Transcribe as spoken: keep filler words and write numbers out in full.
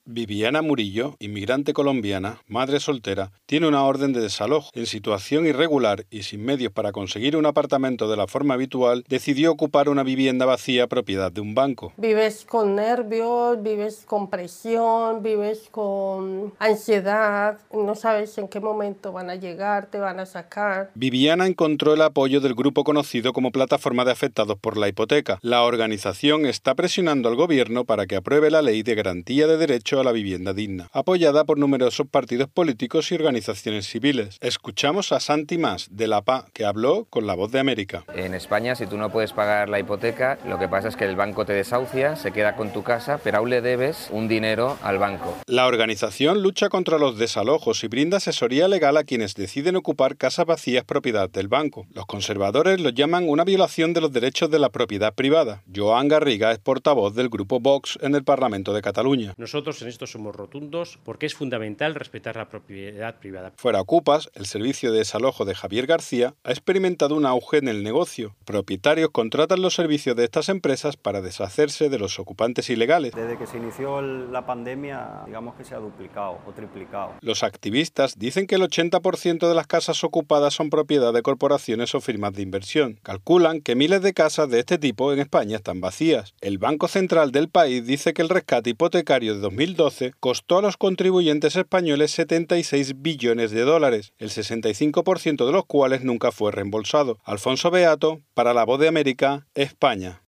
Viviana Murillo, inmigrante colombiana, madre soltera, tiene una orden de desalojo. En situación irregular y sin medios para conseguir un apartamento de la forma habitual, decidió ocupar una vivienda vacía propiedad de un banco. Vives con nervios, vives con presión, vives con ansiedad, no sabes en qué momento van a llegar, te van a sacar. Viviana encontró el apoyo del grupo conocido como Plataforma de Afectados por la Hipoteca. La organización está presionando al gobierno para que apruebe la ley de garantía de derecho a la vivienda digna, apoyada por numerosos partidos políticos y organizaciones civiles. Escuchamos a Santi Mas, de la P A, que habló con La Voz de América. En España, si tú no puedes pagar la hipoteca, lo que pasa es que el banco te desahucia, se queda con tu casa, pero aún le debes un dinero al banco. La organización lucha contra los desalojos y brinda asesoría legal a quienes deciden ocupar casas vacías propiedad del banco. Los conservadores lo llaman una violación de los derechos de la propiedad privada. Joan Garriga es portavoz del grupo Vox en el Parlamento de Cataluña. Nosotros en esto somos rotundos porque es fundamental respetar la propiedad privada. Fuera Ocupas, el servicio de desalojo de Javier García ha experimentado un auge en el negocio. Propietarios contratan los servicios de estas empresas para deshacerse de los ocupantes ilegales. Desde que se inició la pandemia, digamos que se ha duplicado o triplicado. Los activistas dicen que el ochenta por ciento de las casas ocupadas son propiedad de corporaciones o firmas de inversión. Calculan que miles de casas de este tipo en España están vacías. El Banco Central del país dice que el rescate hipotecario de dos mil doce costó a los contribuyentes españoles setenta y seis billones de dólares, el sesenta y cinco por ciento de los cuales nunca fue reembolsado. Alfonso Beato, para La Voz de América, España.